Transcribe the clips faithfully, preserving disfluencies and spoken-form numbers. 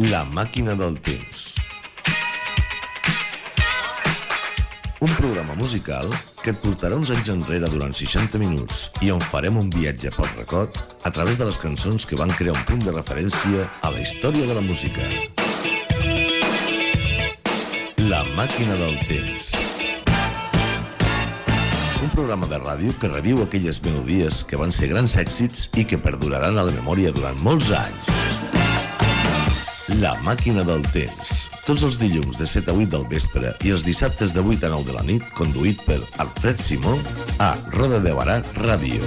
La màquina del temps. Un programa musical que et portarà uns anys enrere durant seixanta minuts i on farem un viatge pel record a través de les cançons que van crear un punt de referència a la història de la música. La màquina del temps. Un programa de ràdio que reviu aquelles melodies que van ser grans èxits i que perduraran a la memòria durant molts anys. La màquina del temps. Tots els dilluns de set a vuit del vespre i els dissabtes de vuit a nou de la nit, conduït per Alfred Simó a Roda de Barà Ràdio.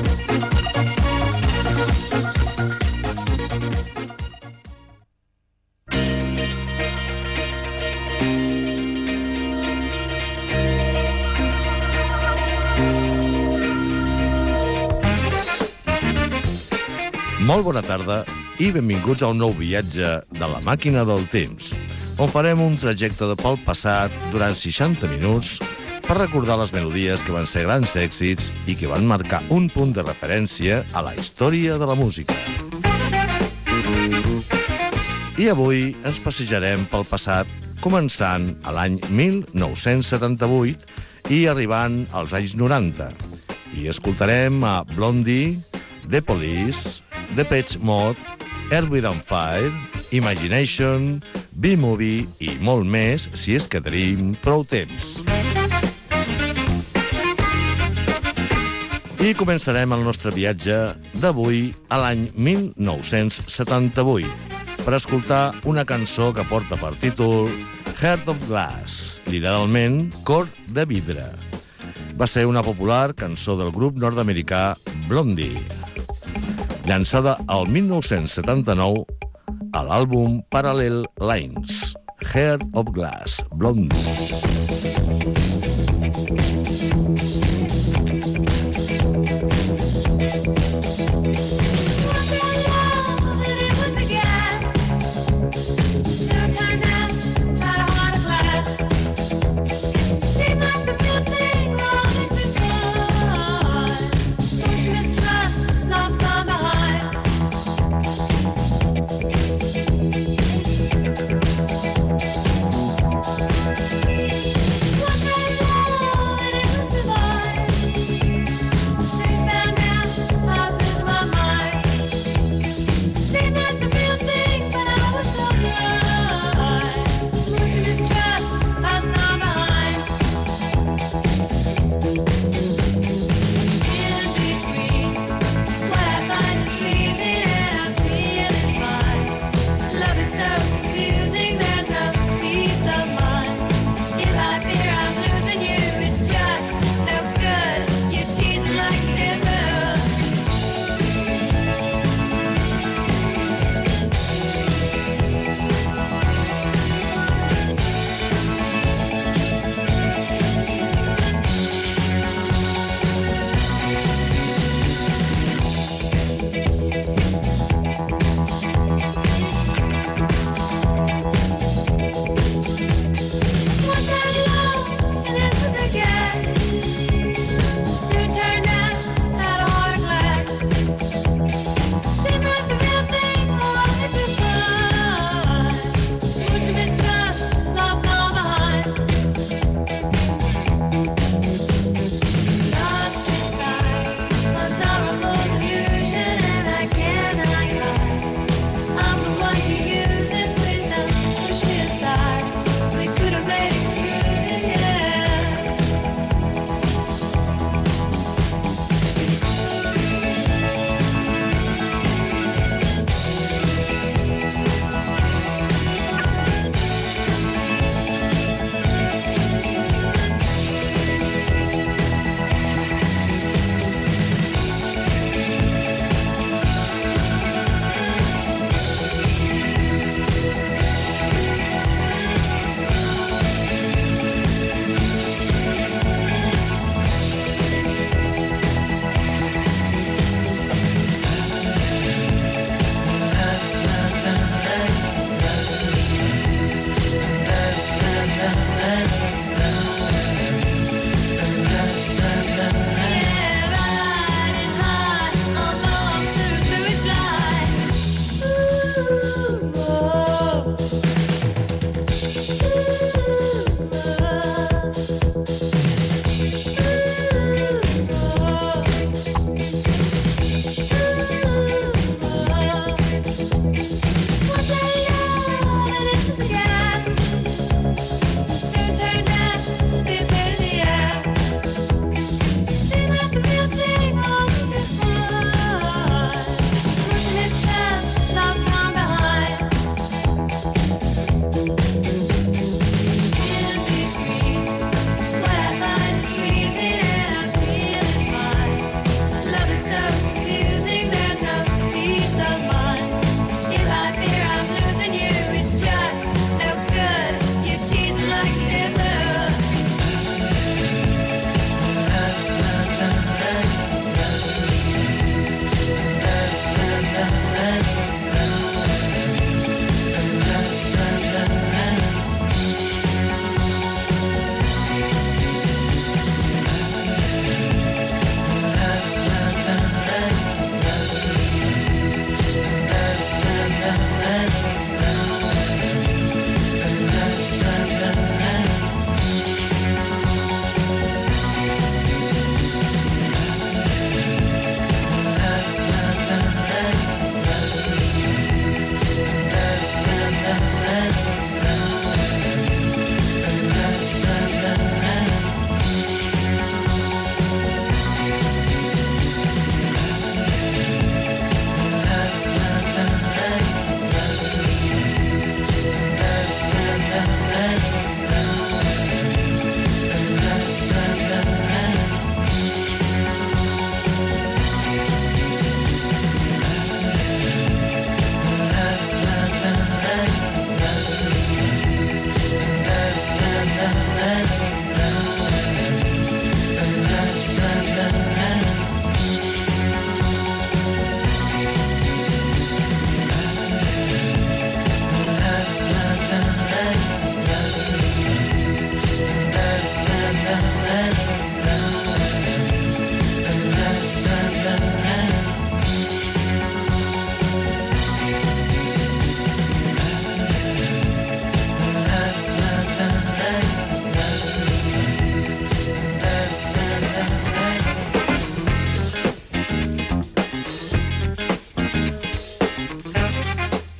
Molt bona tarda i benvinguts a un nou viatge de la màquina del temps, on farem un trajecte de pel passat durant seixanta minuts per recordar les melodies que van ser grans èxits i que van marcar un punt de referència a la història de la música. I avui ens passejarem pel passat començant a l'any mil nou-cents setanta-vuit i arribant als anys noranta. I escoltarem a Blondie, The Police, Depeche Mode, Earth, Wind and Fire, Imagination, B-Movie i molt més, si és que tenim prou temps. I començarem el nostre viatge d'avui a l'any mil nou-cents setanta-vuit per escoltar una cançó que porta per títol Heart of Glass, literalment Cor de Vidre. Va ser una popular cançó del grup nord-americà Blondie, llançada al mil nou-cents setanta-nou a l'àlbum Parallel Lines, Heart of Glass, Blondie. What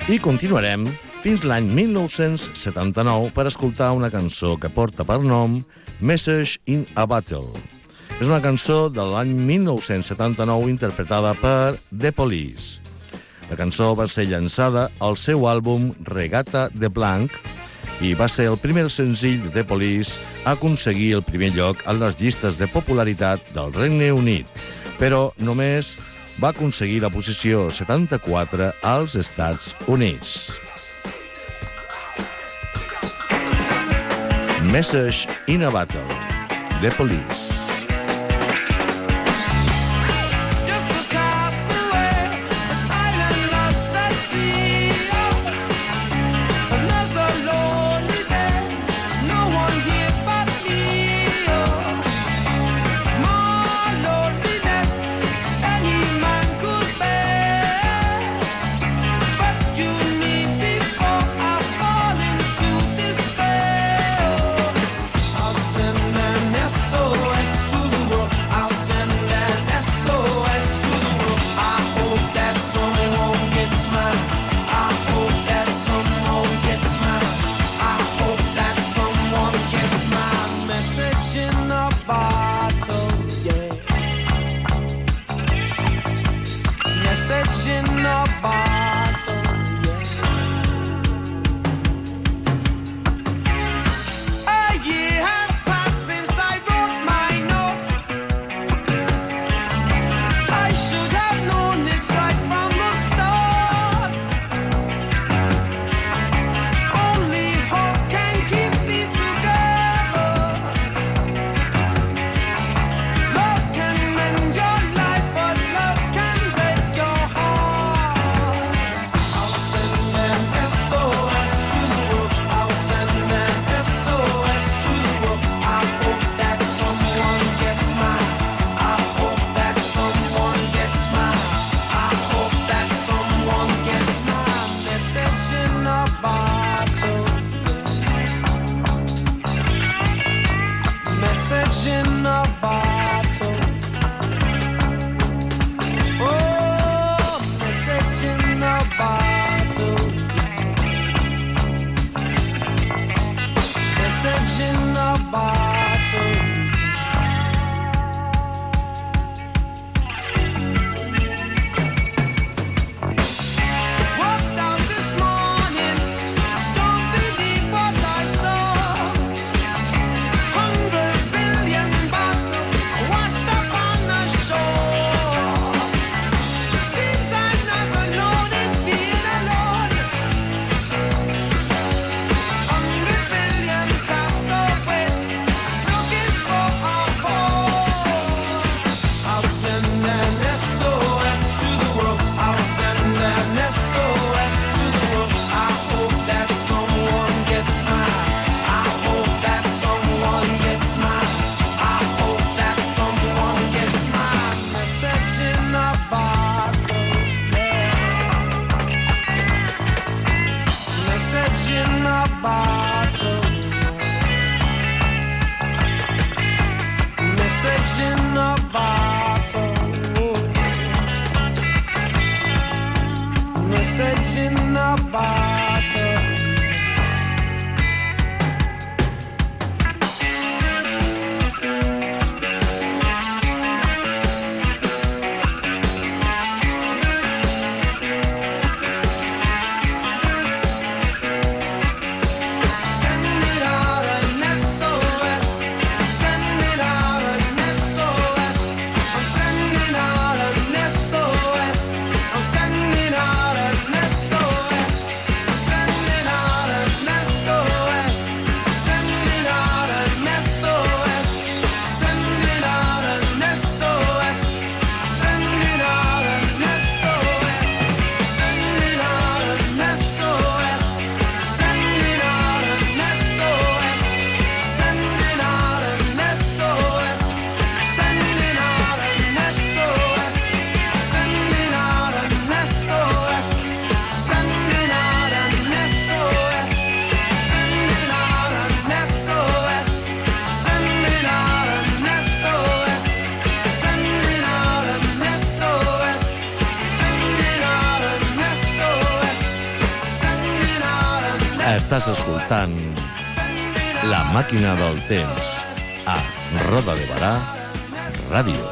I continuarem fins l'any mil nou-cents setanta-nou per escoltar una cançó que porta per nom Message in a Bottle. És una cançó de l'any mil nou-cents setanta-nou interpretada per The Police. La cançó va ser llançada al seu àlbum Regatta de Blanc i va ser el primer senzill de The Police a aconseguir el primer lloc en les llistes de popularitat del Regne Unit, però només va aconseguir la posició setanta-quatre als Estats Units. Message in a Bottle, The Police. Estàs escoltant La Màquina del Temps a Roda de Barà Ràdio.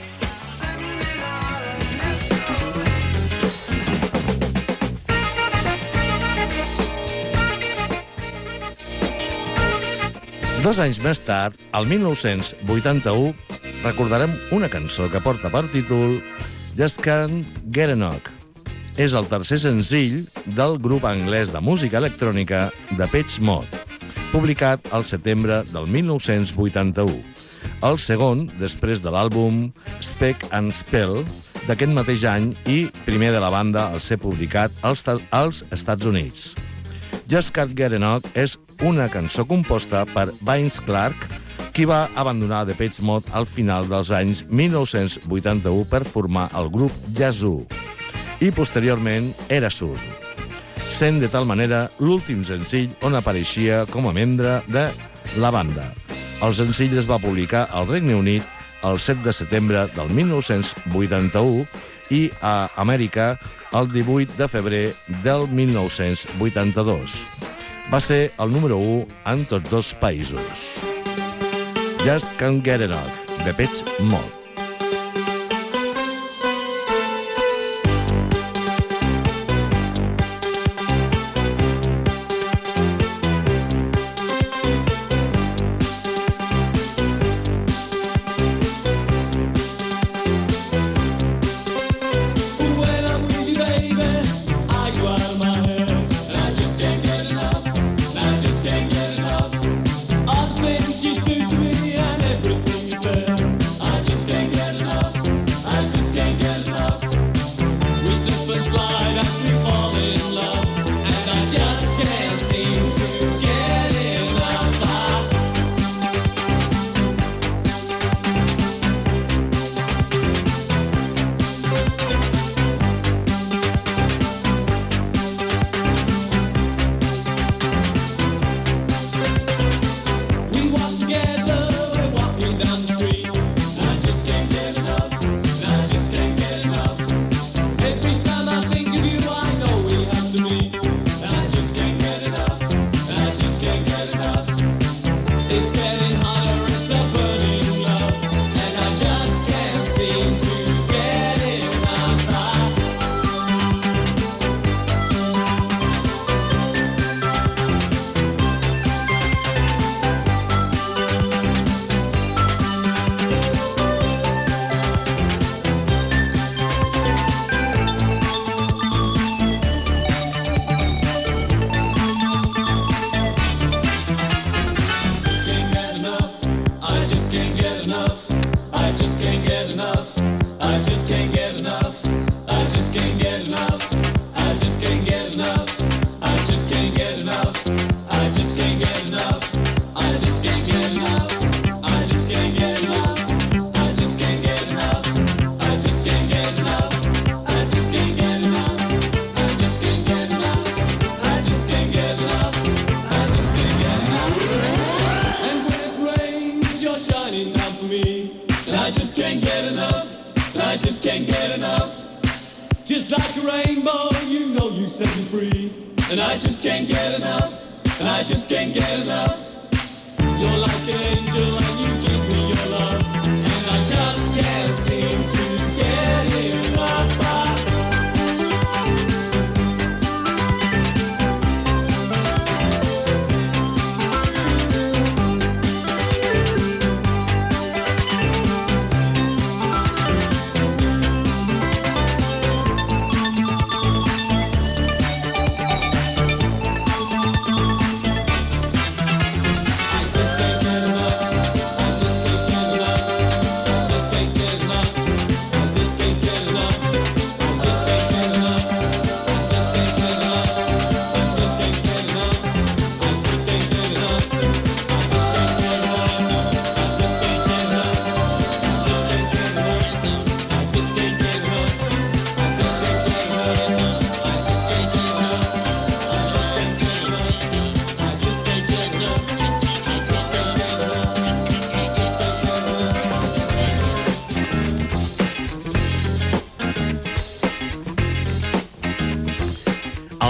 Dos anys més tard, el mil nou-cents vuitanta-u, recordarem una cançó que porta per títol Just Can't Get Enough. És el tercer senzill del grup anglès de música electrònica Depeche Mode, publicat al setembre del mil nou-cents vuitanta-u. El segon, després de l'àlbum Speak and Spell, d'aquest mateix any i primer de la banda al ser publicat als, als Estats Units. Just Can't Get Enough és una cançó composta per Vince Clarke, qui va abandonar Depeche Mode al final dels anys mil nou-cents vuitanta-u per formar el grup Yazoo, i posteriorment era surd, sent de tal manera l'últim senzill on apareixia com a membre de la banda. El senzill es va publicar al Regne Unit el set de setembre del mil nou-cents vuitanta-u i a Amèrica el divuit de febrer del mil nou-cents vuitanta-dos. Va ser el número u en tots dos països. Just Can't Get Enough, Depeche Mode.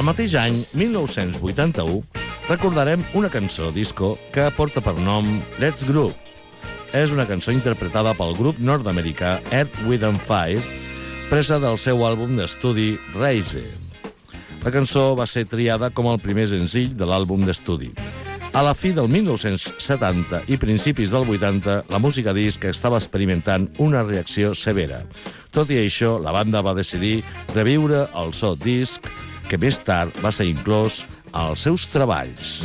El mateix any, mil nou-cents vuitanta-u, recordarem una cançó disco que porta per nom Let's Groove. És una cançó interpretada pel grup nord-americà Earth, Wind and Fire, presa del seu àlbum d'estudi Rise. La cançó va ser triada com el primer senzill de l'àlbum d'estudi. A la fi del mil nou-cents setanta i principis del vuitanta, la música disc estava experimentant una reacció severa. Tot i això, la banda va decidir reviure el so disc, que més tard va ser inclòs als seus treballs.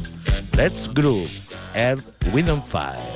Let's Groove, Earth, Wind and Fire.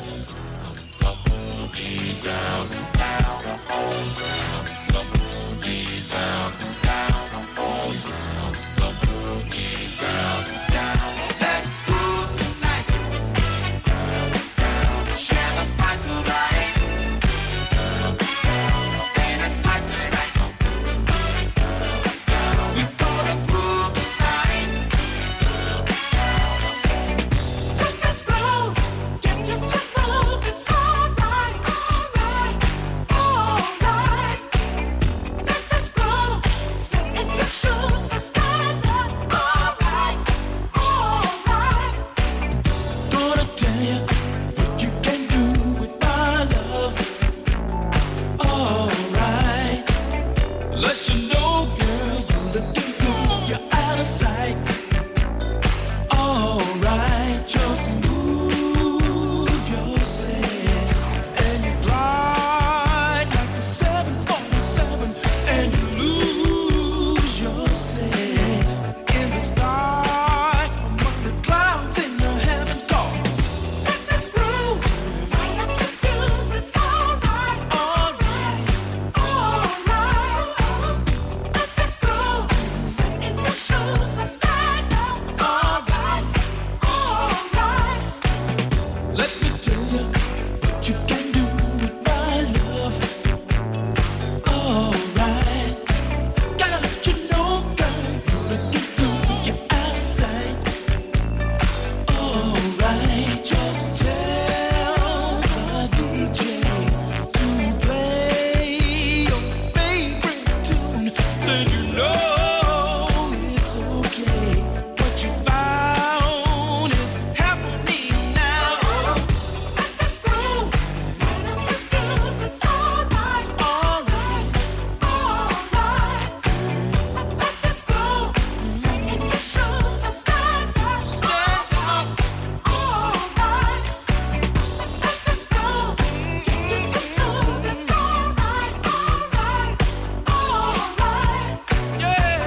Yeah.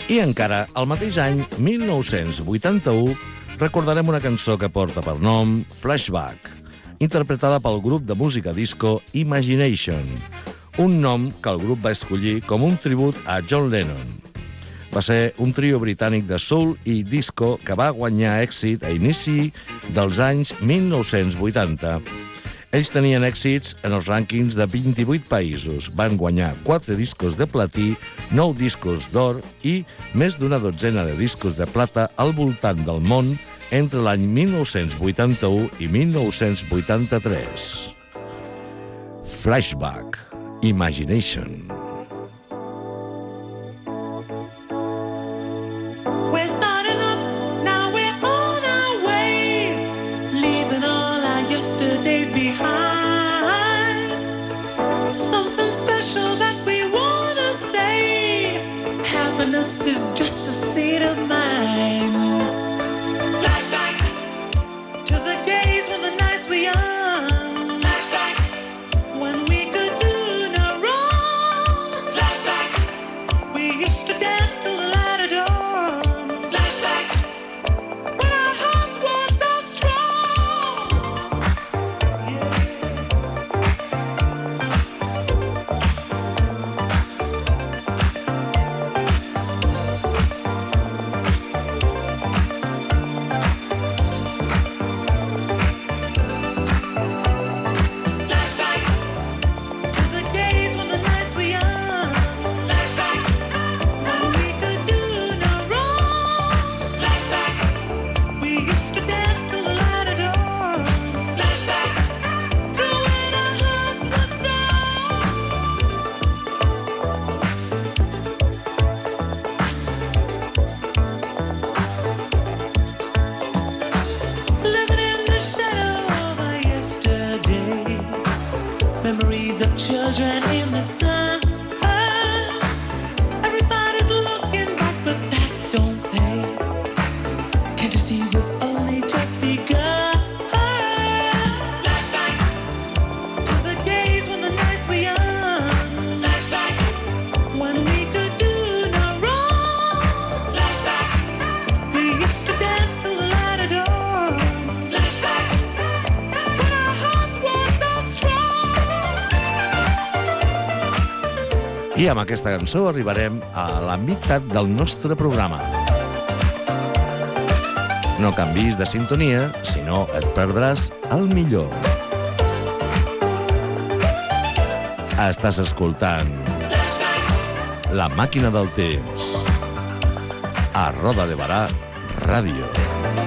I encara, el mateix any, mil nou-cents vuitanta-u, recordarem una cançó que porta per nom Flashback, interpretada pel grup de música disco Imagination, un nom que el grup va escollir com un tribut a John Lennon. Va ser un trio britànic de soul i disco que va guanyar èxit a inici dels anys mil nou-cents vuitanta. Ells tenien èxits en els rànquings de vint-i-vuit països, van guanyar quatre discos de platí, nou discos d'or i més d'una dotzena de discos de plata al voltant del món entre l'any mil nou-cents vuitanta-u i mil nou-cents vuitanta-tres. Flashback, Imagination. Yesterday's behind. Something special that we wanna say. Happiness is just a state of mind. Flashback to the days when the nights were young. Flashback when we could do no wrong. Flashback we used to dance till the light of dawn. Flashback when our hearts were so strong. Memories of children in the sun. Everybody's looking back, but that don't pay. Can't you see we've only just begun? Flashback to the days when the nights were young. Flashback when we could do no wrong. Flashback we used to dance till the light of dawn. Flashback when our hearts were so strong. I amb aquesta cançó arribarem a la meitat del nostre programa. No canvis de sintonia, si no et perdràs el millor. Estàs escoltant La Màquina del Temps a Roda de Barà Ràdio.